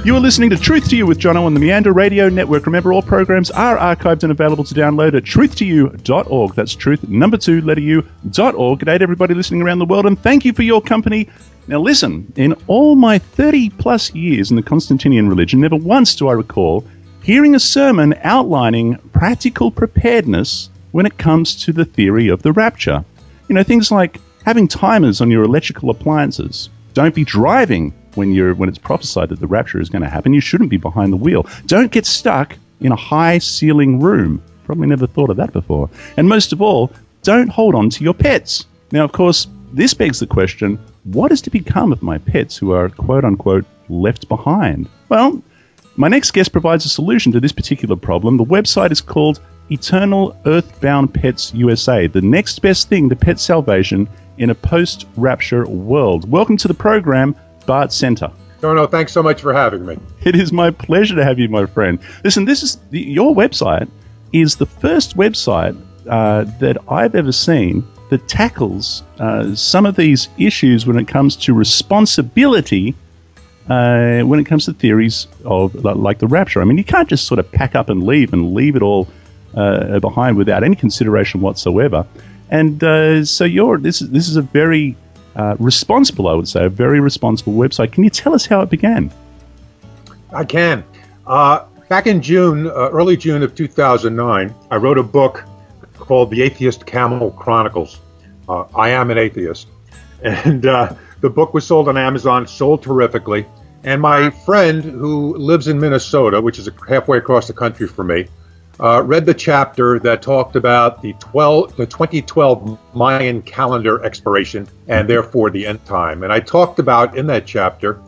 You are listening to Truth to You with Jono on the Meander Radio Network. Remember, all programs are archived and available to download at truth2u.org. That's truth, number 2, letter U.org. Good day to everybody listening around the world, and thank you for your company. Now listen, in all my 30-plus years in the Constantinian religion, never once do I recall hearing a sermon outlining practical preparedness when it comes to the theory of the rapture. You know, things like having timers on your electrical appliances. Don't be driving when it's prophesied that the rapture is going to happen. You shouldn't be behind the wheel. Don't get stuck in a high-ceiling room. Probably never thought of that before. And most of all, don't hold on to your pets. Now, of course, this begs the question, what is to become of my pets who are, quote-unquote, left behind? Well, my next guest provides a solution to this particular problem. The website is called Eternal Earthbound Pets USA, the next best thing to pet salvation in a post-rapture world. Welcome to the program, Bart Center. No, thanks so much for having me. It is my pleasure to have you, my friend. Listen, your website is the first website that I've ever seen that tackles some of these issues when it comes to responsibility, when it comes to theories of like the rapture. I mean, you can't just sort of pack up and leave it all behind without any consideration whatsoever. And so this is a very responsible, I would say, a very responsible website. Can you tell us how it began? I can. Back in June, early June of 2009, I wrote a book called The Atheist Camel Chronicles. I am an atheist. And the book was sold on Amazon, sold terrifically. And my friend who lives in Minnesota, which is halfway across the country from me, read the chapter that talked about the 2012 Mayan calendar expiration and therefore the end time. And I talked about in that chapter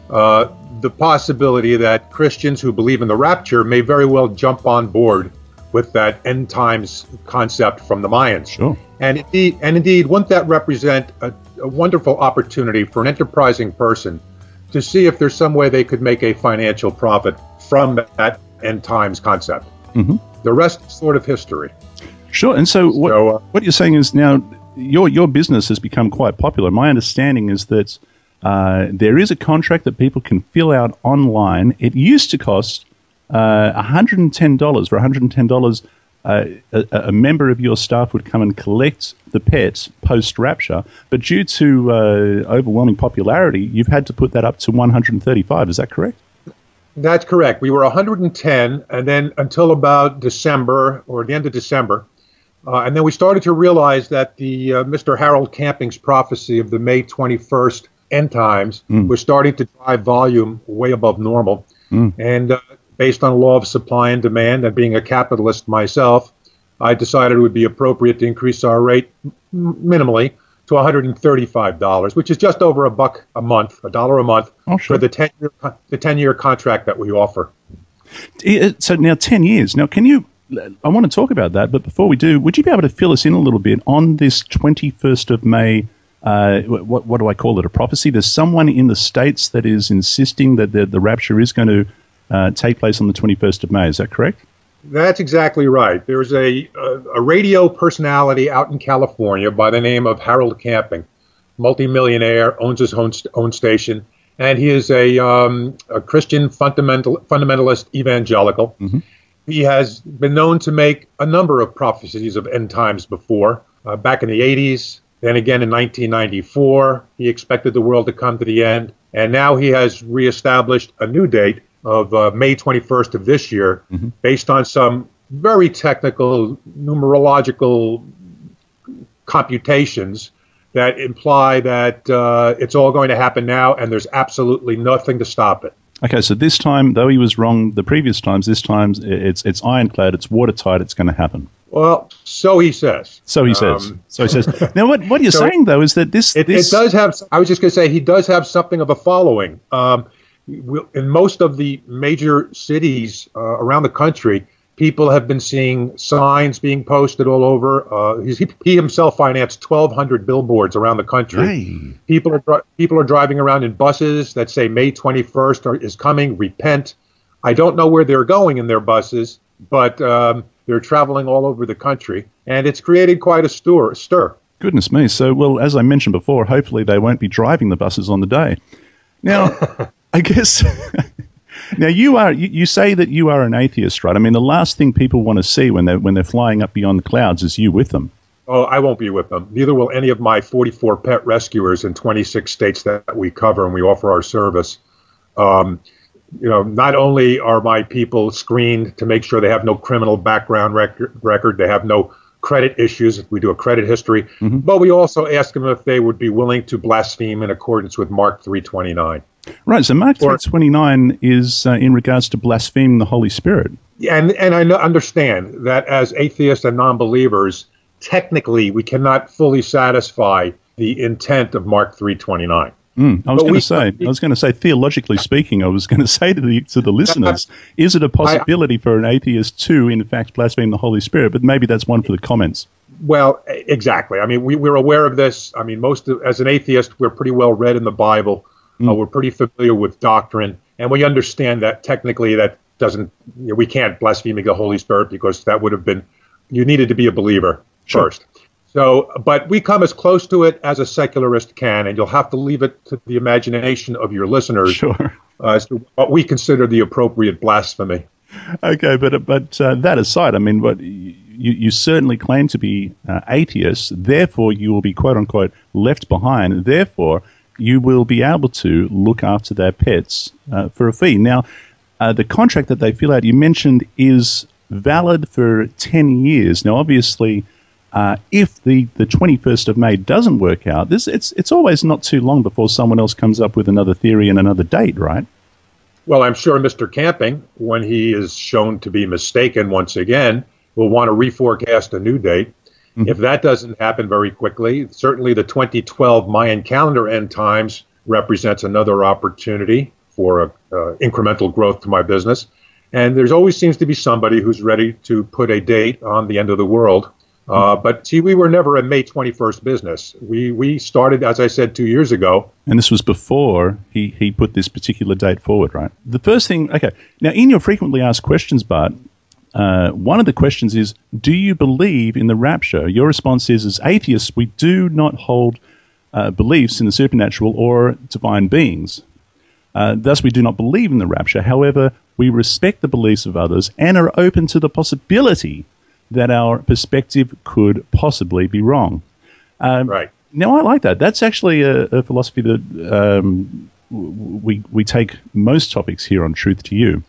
the possibility that Christians who believe in the rapture may very well jump on board with that end times concept from the Mayans. Sure. And indeed, wouldn't that represent a wonderful opportunity for an enterprising person to see if there's some way they could make a financial profit from that end times concept? Mm-hmm. The rest is sort of history. Sure. And so what you're saying is now your business has become quite popular. My understanding is that there is a contract that people can fill out online. It used to cost $110. For $110, a member of your staff would come and collect the pet post-rapture. But due to overwhelming popularity, you've had to put that up to $135. Is that correct? That's correct. We were 110, and then until about December, or the end of December, and then we started to realize that the Mr. Harold Camping's prophecy of the May 21st end times was starting to drive volume way above normal. And based on a law of supply and demand, and being a capitalist myself, I decided it would be appropriate to increase our rate minimally to $135, which is just over $1 a month, $1 a month, for the 10-year contract that we offer. So now 10 years. Now, I want to talk about that, but before we do, would you be able to fill us in a little bit on this 21st of May, what do I call it, a prophecy? There's someone in the States that is insisting that the rapture is going to take place on the 21st of May. Is that correct? That's exactly right. There's a radio personality out in California by the name of Harold Camping, multimillionaire, owns his own station, and he is a Christian fundamentalist evangelical. Mm-hmm. He has been known to make a number of prophecies of end times before. Back in the 80s, then again in 1994, he expected the world to come to the end, and now he has reestablished a new date of May 21st of this year, based on some very technical numerological computations that imply that it's all going to happen now, and there's absolutely nothing to stop it. Okay, so this time, though he was wrong the previous times, this time it's ironclad, it's watertight, it's going to happen. Well, so he says. So he says. Now, what you're saying, though, is that this... It does have... I was just going to say, he does have something of a following. In most of the major cities around the country, people have been seeing signs being posted all over. He himself financed 1,200 billboards around the country. Hey. People are driving around in buses that say May 21st is coming, repent. I don't know where they're going in their buses, but they're traveling all over the country, and it's created quite a stir. Goodness me. So, well, as I mentioned before, hopefully they won't be driving the buses on the day. Now... I guess Now, you say that you are an atheist, right? I mean, the last thing people want to see when they're flying up beyond the clouds is you with them. Oh, I won't be with them. Neither will any of my 44 pet rescuers in 26 states that we cover and we offer our service. Not only are my people screened to make sure they have no criminal background record, they have no credit issues. We do a credit history, but we also ask them if they would be willing to blaspheme in accordance with Mark 3:29. Right. So Mark 3:29 is in regards to blaspheming the Holy Spirit. And I understand that as atheists and non-believers, technically we cannot fully satisfy the intent of Mark 3:29. I was going to say, theologically speaking, I was going to say to the listeners, is it a possibility for an atheist to, in fact, blaspheme the Holy Spirit? But maybe that's one for the comments. Well, exactly. I mean, we're aware of this. I mean, as an atheist, we're pretty well read in the Bible. We're pretty familiar with doctrine, and we understand that technically that we can't blaspheme the Holy Spirit because that would have been, you needed to be a believer first. So, but we come as close to it as a secularist can, and you'll have to leave it to the imagination of your listeners as to what we consider the appropriate blasphemy. Okay, but that aside, I mean, what you certainly claim to be atheists, therefore you will be quote unquote left behind. Therefore, you will be able to look after their pets for a fee. Now, the contract that they fill out, you mentioned, is valid for 10 years. Now, obviously, if the 21st of May doesn't work out, it's always not too long before someone else comes up with another theory and another date, right? Well, I'm sure Mr. Camping, when he is shown to be mistaken once again, will want to reforecast a new date. If that doesn't happen very quickly, certainly the 2012 Mayan calendar end times represents another opportunity for incremental growth to my business. And there's always seems to be somebody who's ready to put a date on the end of the world. But see, we were never a May 21st business. We started, as I said, 2 years ago. And this was before he put this particular date forward, right? The first thing, okay. Now, in your frequently asked questions, Bart, one of the questions is, do you believe in the rapture? Your response is, as atheists, we do not hold beliefs in the supernatural or divine beings. Thus, we do not believe in the rapture. However, we respect the beliefs of others and are open to the possibility that our perspective could possibly be wrong. Right. Now, I like that. That's actually a philosophy that we take most topics here on Truth to You.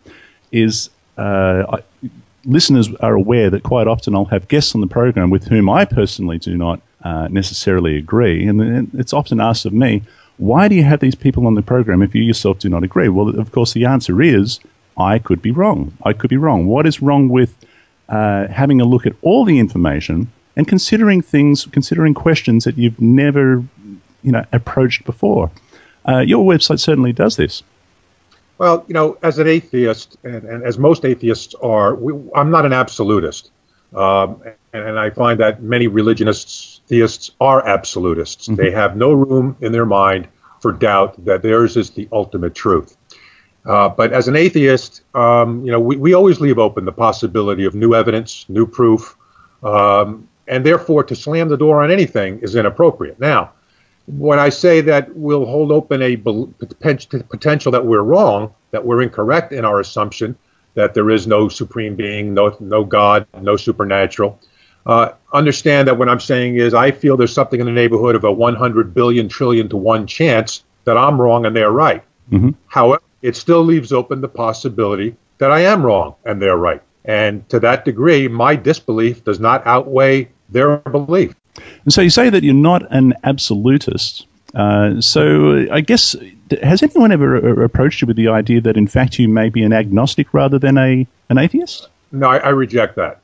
Listeners are aware that quite often I'll have guests on the program with whom I personally do not necessarily agree. And it's often asked of me, why do you have these people on the program if you yourself do not agree? Well, of course, the answer is, I could be wrong. I could be wrong. What is wrong with having a look at all the information and considering questions that you've never, approached before? Your website certainly does this. Well, as an atheist, and as most atheists are, I'm not an absolutist. And I find that many religionists, theists, are absolutists. They have no room in their mind for doubt that theirs is the ultimate truth. But as an atheist, we always leave open the possibility of new evidence, new proof, and therefore to slam the door on anything is inappropriate. Now, when I say that we'll hold open a potential that we're wrong, that we're incorrect in our assumption that there is no supreme being, no God, no supernatural, understand that what I'm saying is I feel there's something in the neighborhood of a 100 billion trillion to 1 chance that I'm wrong and they're right. However, it still leaves open the possibility that I am wrong and they're right. And to that degree, my disbelief does not outweigh their belief. And so you say that you're not an absolutist. So I guess, has anyone ever approached you with the idea that, in fact, you may be an agnostic rather than an atheist? No, I reject that.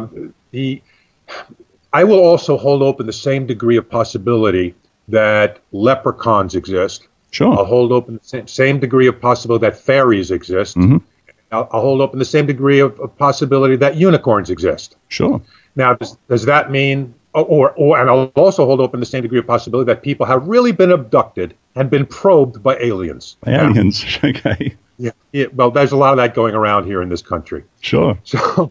I will also hold open the same degree of possibility that leprechauns exist. Sure. I'll hold open the same degree of possibility that fairies exist. I'll hold open the same degree of possibility that unicorns exist. Sure. Now, does that mean, and I'll also hold open the same degree of possibility that people have really been abducted and been probed by aliens. Aliens, okay. Yeah, well, there's a lot of that going around here in this country. Sure. So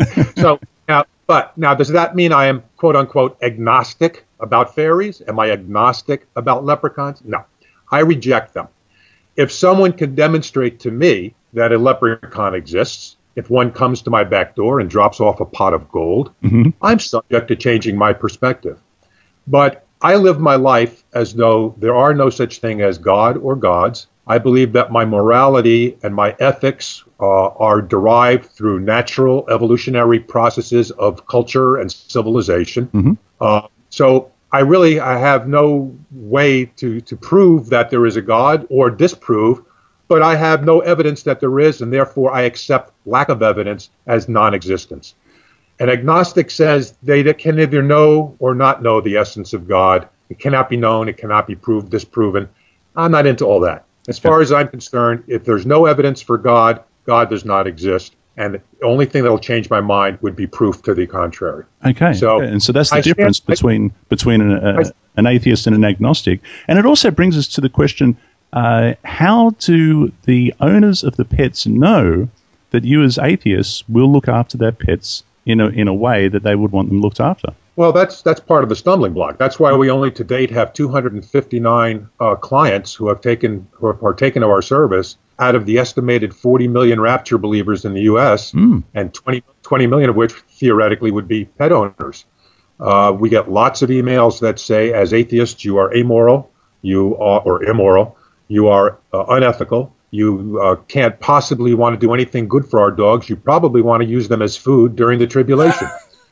now, does that mean I am, quote unquote, agnostic about fairies? Am I agnostic about leprechauns? No, I reject them. If someone can demonstrate to me that a leprechaun exists, if one comes to my back door and drops off a pot of gold, I'm subject to changing my perspective. But I live my life as though there are no such thing as God or gods. I believe that my morality and my ethics are derived through natural evolutionary processes of culture and civilization. So I have no way to prove that there is a God or disprove, but I have no evidence that there is, and therefore I accept lack of evidence as non-existence. An agnostic says they can neither know or not know the essence of God. It cannot be known. It cannot be proved, disproven. I'm not into all that. As far as I'm concerned, if there's no evidence for God, God does not exist. And the only thing that will change my mind would be proof to the contrary. Okay. So that's the difference between an atheist and an agnostic. And it also brings us to the question, how do the owners of the pets know that you as atheists will look after their pets in a way that they would want them looked after? Well, that's part of the stumbling block. That's why we only to date have 259 clients who have partaken of our service out of the estimated 40 million rapture believers in the U.S., and 20 million of which theoretically would be pet owners. We get lots of emails that say, as atheists, you are amoral, or immoral, you are unethical, you can't possibly want to do anything good for our dogs. You probably want to use them as food during the tribulation.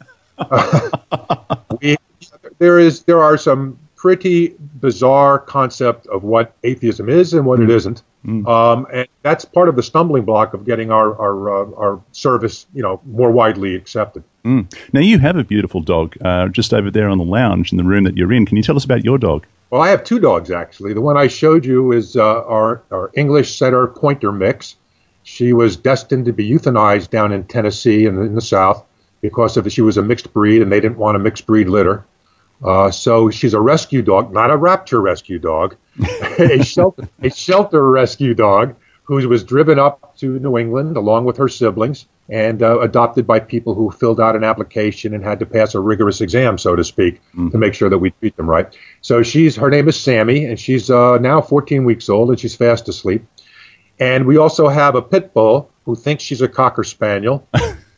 There are some pretty bizarre concept of what atheism is and what it isn't. And that's part of the stumbling block of getting our service, more widely accepted. Now, you have a beautiful dog just over there on the lounge in the room that you're in. Can you tell us about your dog? Well, I have two dogs, actually. The one I showed you is our English setter pointer mix. She was destined to be euthanized down in Tennessee and in the South because she was a mixed breed, and they didn't want a mixed breed litter. So she's a rescue dog, not a rapture rescue dog, a shelter rescue dog who was driven up to New England along with her siblings and adopted by people who filled out an application and had to pass a rigorous exam, so to speak, to make sure that we treat them right. So her name is Sammy, and she's now 14 weeks old, and she's fast asleep. And we also have a pit bull who thinks she's a Cocker Spaniel,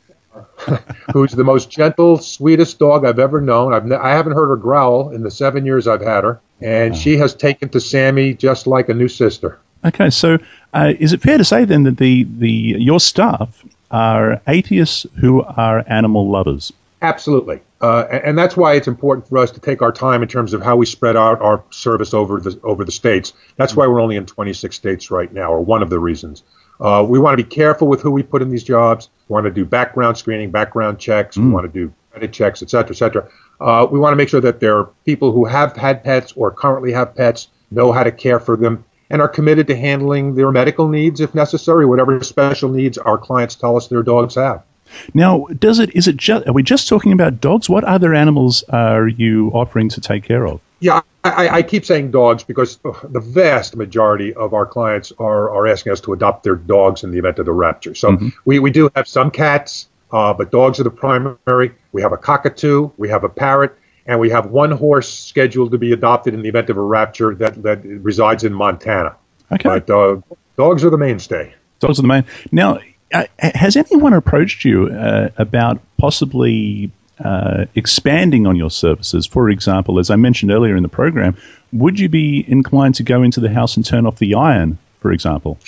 who's the most gentle, sweetest dog I've ever known. I haven't heard her growl in the 7 years I've had her, and she has taken to Sammy just like a new sister. Okay, so is it fair to say then that your staff are atheists who are animal lovers? Absolutely. And that's why it's important for us to take our time in terms of how we spread out our service over the states. That's why we're only in 26 states right now, or one of the reasons. We want to be careful with who we put in these jobs. We want to do background screening, background checks. We want to do credit checks, et cetera, et cetera. We want to make sure that there are people who have had pets or currently have pets, know how to care for them, and are committed to handling their medical needs if necessary, whatever special needs our clients tell us their dogs have. Now, are we just talking about dogs? What other animals are you offering to take care of? Yeah, I keep saying dogs because the vast majority of our clients are asking us to adopt their dogs in the event of the rapture. So we do have some cats, but dogs are the primary. We have a cockatoo, we have a parrot, and we have one horse scheduled to be adopted in the event of a rapture that resides in Montana. Okay. But dogs are the mainstay. Dogs are the main. Now, has anyone approached you about possibly expanding on your services? For example, as I mentioned earlier in the program, would you be inclined to go into the house and turn off the iron, for example?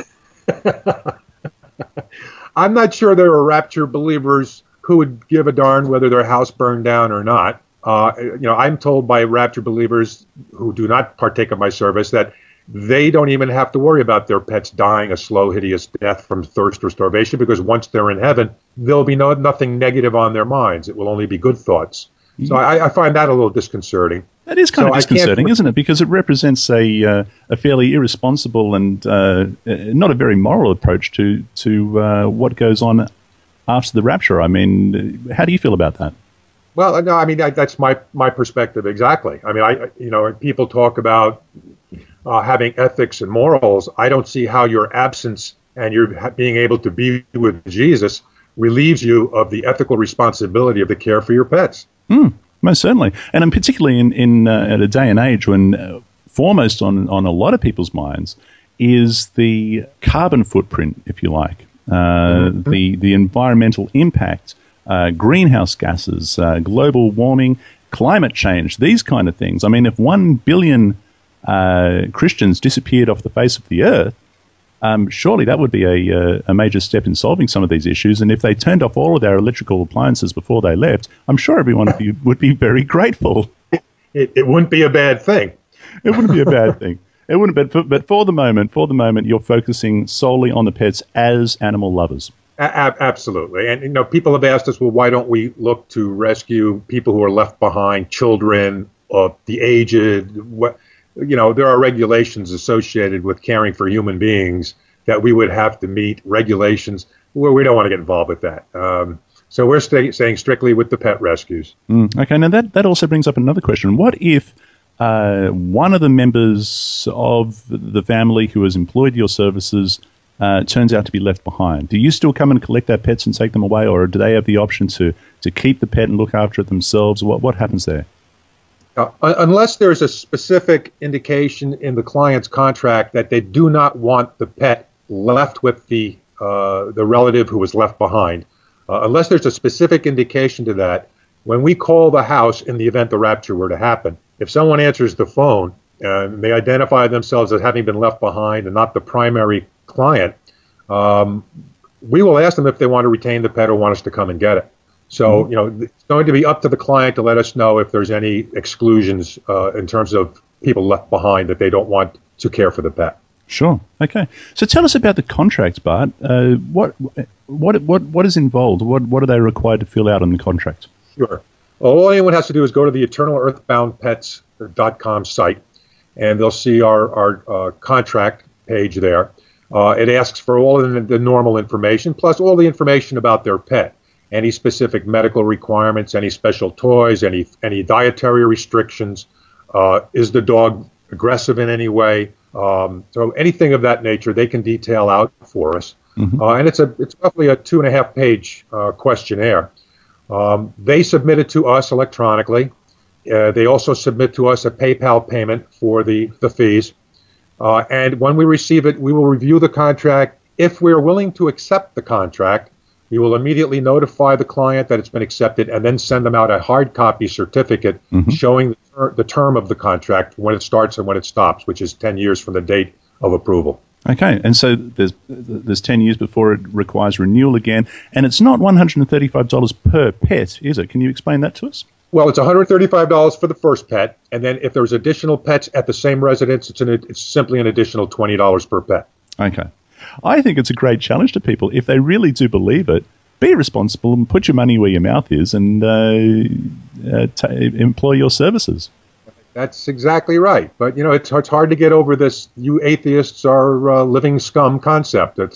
I'm not sure there are rapture believers who would give a darn whether their house burned down or not. I'm told by rapture believers who do not partake of my service that they don't even have to worry about their pets dying a slow, hideous death from thirst or starvation, because once they're in heaven, there'll be nothing negative on their minds. It will only be good thoughts. So I find that a little disconcerting. That is kind of disconcerting, isn't it? Because it represents a fairly irresponsible and not a very moral approach to what goes on after the rapture. I mean, how do you feel about that? Well, no, I mean, that's my perspective exactly. I mean, people talk about having ethics and morals. I don't see how your absence and your being able to be with Jesus relieves you of the ethical responsibility of the care for your pets. Most certainly. And particularly in at a day and age when foremost on a lot of people's minds is the carbon footprint, if you like, the environmental impact, greenhouse gases, global warming, climate change, these kind of things. I mean, if 1 billion Christians disappeared off the face of the earth, surely that would be a major step in solving some of these issues. And if they turned off all of their electrical appliances before they left, I'm sure everyone of you would be very grateful. It wouldn't be a bad thing. It wouldn't be a bad thing. It wouldn't. But for the moment, you're focusing solely on the pets as animal lovers. Absolutely. And, people have asked us, well, why don't we look to rescue people who are left behind, children, the aged? There are regulations associated with caring for human beings that we would have to meet, regulations where we don't want to get involved with that. So we're staying strictly with the pet rescues. Okay. Now that also brings up another question. What if one of the members of the family who has employed your services turns out to be left behind? Do you still come and collect their pets and take them away, or do they have the option to keep the pet and look after it themselves? What happens there? Unless there's a specific indication in the client's contract that they do not want the pet left with the relative who was left behind, unless there's a specific indication to that, when we call the house in the event the rapture were to happen, if someone answers the phone and they identify themselves as having been left behind and not the primary client, we will ask them if they want to retain the pet or want us to come and get it. So, it's going to be up to the client to let us know if there's any exclusions in terms of people left behind that they don't want to care for the pet. Sure. Okay. So tell us about the contract, Bart. What is involved? What are they required to fill out on the contract? Sure. All anyone has to do is go to the EternalEarthboundPets.com site, and they'll see our contract page there. It asks for all of the normal information, plus all the information about their pet, any specific medical requirements, any special toys, any dietary restrictions. Is the dog aggressive in any way? So anything of that nature, they can detail out for us. And it's roughly a 2.5-page questionnaire. They submit it to us electronically. They also submit to us a PayPal payment for the fees. And when we receive it, we will review the contract. If we're willing to accept the contract, we will immediately notify the client that it's been accepted and then send them out a hard copy certificate showing the term of the contract, when it starts and when it stops, which is 10 years from the date of approval. Okay, and so there's 10 years before it requires renewal again, and it's not $135 per pet, is it? Can you explain that to us? Well, it's $135 for the first pet, and then if there's additional pets at the same residence, it's simply an additional $20 per pet. Okay. I think it's a great challenge to people. If they really do believe it, be responsible and put your money where your mouth is and employ your services. That's exactly right. But, it's hard to get over this "you atheists are living scum" concept. Is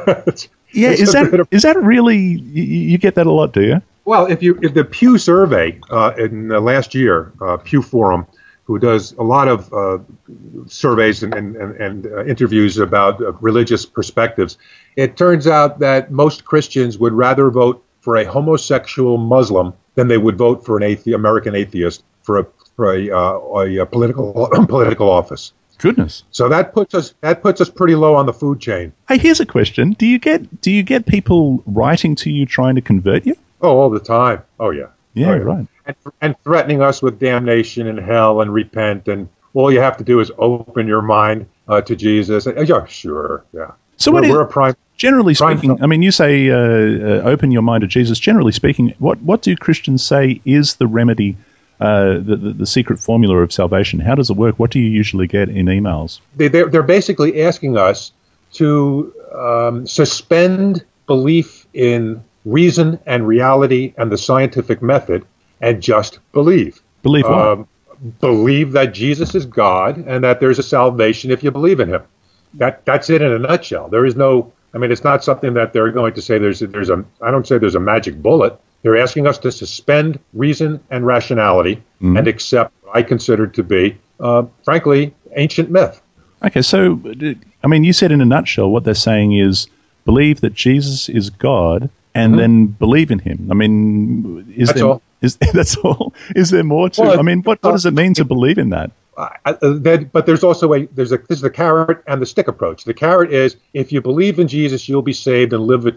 that really, you get that a lot, do you? Well, if the Pew survey in last year, Pew Forum, who does a lot of surveys and interviews about religious perspectives, it turns out that most Christians would rather vote for a homosexual Muslim than they would vote for an American atheist for a political office. Goodness. So that puts us pretty low on the food chain. Hey, here's a question: Do you get people writing to you trying to convert you? Oh, all the time. Oh, yeah. Yeah, right. And threatening us with damnation and hell and repent, and all you have to do is open your mind to Jesus. And, yeah, sure, yeah. So generally speaking, I mean, you say open your mind to Jesus. Generally speaking, what do Christians say is the remedy, the secret formula of salvation? How does it work? What do you usually get in emails? They're basically asking us to suspend belief in reason and reality and the scientific method and just believe. Believe what? Believe that Jesus is God and that there's a salvation if you believe in him. That's it in a nutshell. There is no, I mean, it's not something that they're going to say I don't say there's a magic bullet. They're asking us to suspend reason and rationality and accept what I consider to be, frankly, ancient myth. Okay, so, I mean, you said in a nutshell what they're saying is believe that Jesus is God and then believe in him. I mean, that's all. Is there more to? Well, I mean, what does it mean to believe in that? But there's also this is the carrot and the stick approach. The carrot is if you believe in Jesus, you'll be saved and live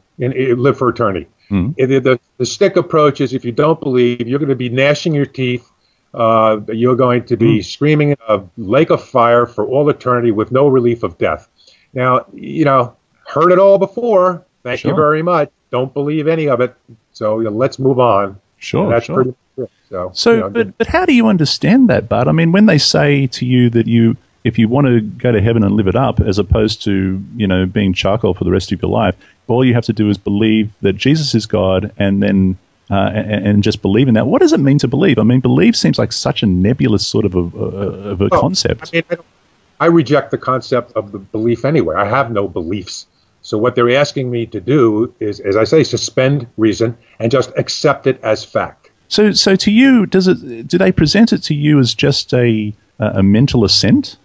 for eternity. The stick approach is if you don't believe, you're going to be gnashing your teeth. You're going to be screaming in a lake of fire for all eternity with no relief of death. Now, heard it all before. Thank you very much. Don't believe any of it. So let's move on. Sure, that's sure. pretty much it. But how do you understand that, Bart? I mean, when they say to you that if you want to go to heaven and live it up, as opposed to, being charcoal for the rest of your life, all you have to do is believe that Jesus is God and then and just believe in that. What does it mean to believe? I mean, believe seems like such a nebulous sort of a concept. I mean, I reject the concept of the belief anyway. I have no beliefs. So what they're asking me to do is, as I say, suspend reason and just accept it as fact. So to you, do they present it to you as just a mental assent?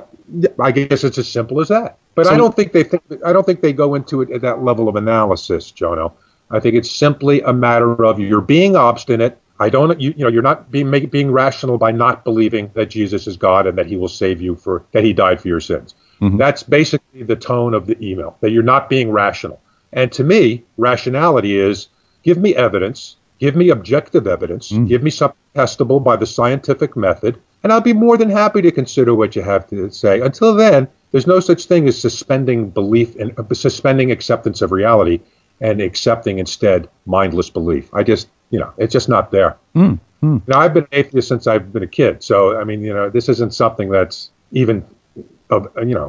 I guess it's as simple as that. But I don't think they go into it at that level of analysis, Jono. I think it's simply a matter of you're being obstinate. You're not being rational by not believing that Jesus is God and that He will save you that He died for your sins. Mm-hmm. That's basically the tone of the email, that you're not being rational. And to me, rationality is give me evidence, give me objective evidence, give me something testable by the scientific method, and I'll be more than happy to consider what you have to say. Until then, there's no such thing as suspending belief and suspending acceptance of reality and accepting instead mindless belief. It's just not there. Now, I've been an atheist since I've been a kid. So, I mean, this isn't something that's even of,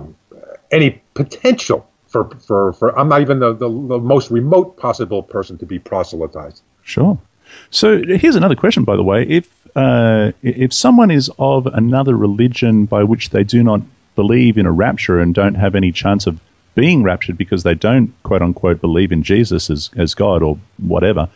any potential for I'm not even the most remote possible person to be proselytized. Sure. So here's another question, by the way. If someone is of another religion by which they do not believe in a rapture and don't have any chance of being raptured because they don't, quote unquote, believe in Jesus as God or whatever,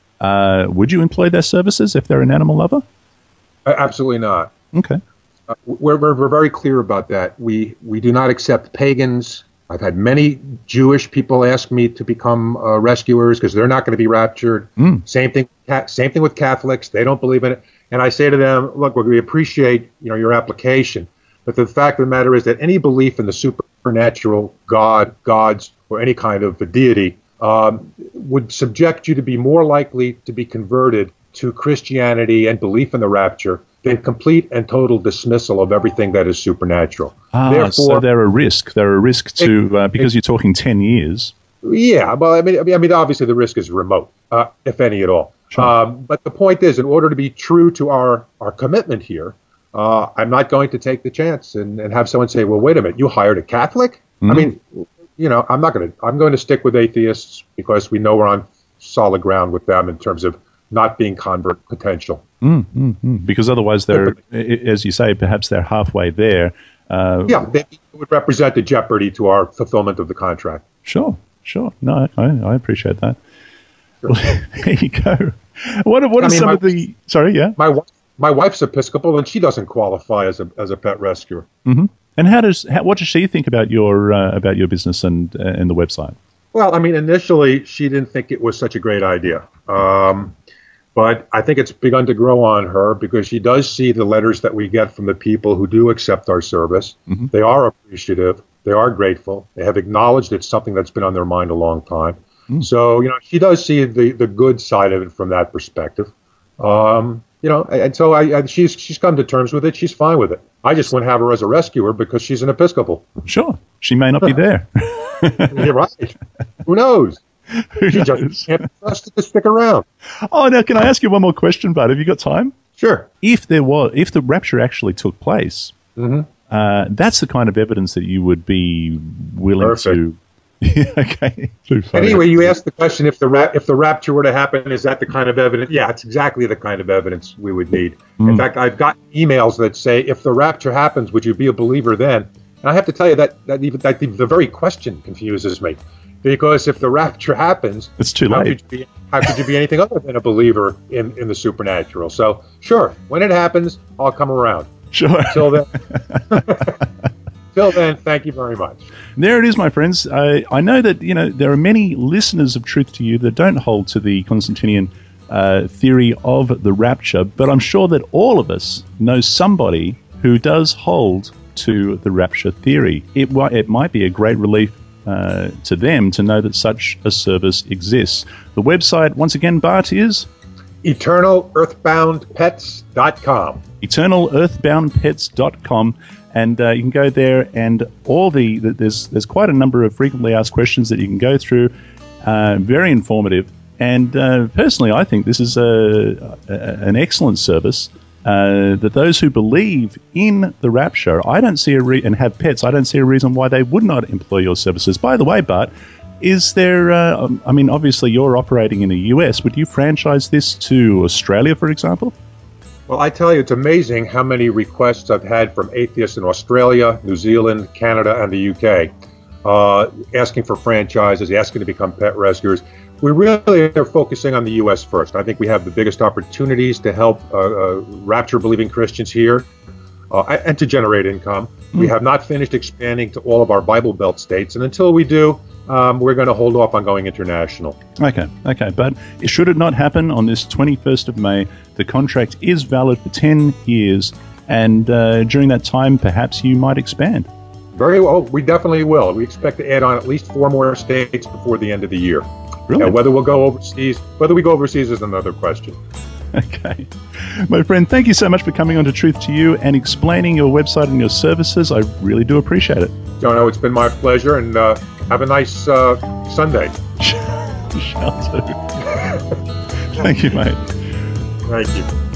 would you employ their services if they're an animal lover? Absolutely not. Okay. We're very clear about that. We do not accept pagans. I've had many Jewish people ask me to become rescuers because they're not going to be raptured. Same thing with Catholics. They don't believe in it. And I say to them, look, we appreciate your application, but the fact of the matter is that any belief in the supernatural gods, or any kind of a deity would subject you to be more likely to be converted to Christianity and belief in the rapture than complete and total dismissal of everything that is supernatural. Therefore, so they're a risk. They're a risk to because you're talking 10 years. Yeah, well, I mean, obviously the risk is remote, if any at all. Sure. But the point is, in order to be true to our commitment here, I'm not going to take the chance and have someone say, "Well, wait a minute, you hired a Catholic?" I mean, I'm going to stick with atheists because we know we're on solid ground with them in terms of not being convert potential. Because otherwise they're, as you say, perhaps they're halfway there. They would represent a jeopardy to our fulfillment of the contract. Sure. No, I appreciate that. Sure. Well, there you go. What are some of the... Sorry, yeah? My wife's Episcopal, and she doesn't qualify as a pet rescuer. Mm-hmm. And what does she think about your business and the website? Well, I mean, initially she didn't think it was such a great idea. But I think it's begun to grow on her because she does see the letters that we get from the people who do accept our service. Mm-hmm. They are appreciative. They are grateful. They have acknowledged it's something that's been on their mind a long time. So, she does see the good side of it from that perspective. And so she's come to terms with it. She's fine with it. I just wouldn't have her as a rescuer because she's an Episcopal. Sure. She may not be there. You're right. Who knows? She just can't be trusted to stick around. Oh, now, can I ask you one more question, Bud? Have you got time? Sure. If the rapture actually took place, that's the kind of evidence that you would be willing to... Okay. Anyway, you asked the question, if the rapture were to happen, is that the kind of evidence? Yeah, it's exactly the kind of evidence we would need. In fact, I've gotten emails that say, if the rapture happens, would you be a believer then? And I have to tell you that the very question confuses me. Because if the rapture happens, it's too late. How could you be anything other than a believer in the supernatural? So, sure, when it happens, I'll come around. Sure. Till then, thank you very much. There it is, my friends. I know that there are many listeners of Truth to You that don't hold to the Constantinian theory of the rapture, but I'm sure that all of us know somebody who does hold to the rapture theory. It might be a great relief to them to know that such a service exists. The website, once again, Bart, is EternalEarthboundPets.com. EternalEarthboundPets.com, and you can go there, and there's quite a number of frequently asked questions that you can go through. Very informative, and personally, I think this is an excellent service. That those who believe in the rapture, I don't see and have pets, I don't see a reason why they would not employ your services. By the way, Bart, is there, obviously you're operating in the US, would you franchise this to Australia, for example? Well, I tell you, it's amazing how many requests I've had from atheists in Australia, New Zealand, Canada, and the UK, asking for franchises, asking to become pet rescuers. We really are focusing on the U.S. first. I think we have the biggest opportunities to help rapture-believing Christians here and to generate income. We have not finished expanding to all of our Bible Belt states, and until we do, we're going to hold off on going international. Okay. But should it not happen on this 21st of May, the contract is valid for 10 years, and during that time, perhaps you might expand. Very well. We definitely will. We expect to add on at least 4 more states before the end of the year. Really? Whether we go overseas is another question. Okay. My friend, thank you so much for coming on to Truth to You and explaining your website and your services. I really do appreciate it. Jono, it's been my pleasure, and have a nice Sunday. Shall do. Thank you, mate. Thank you.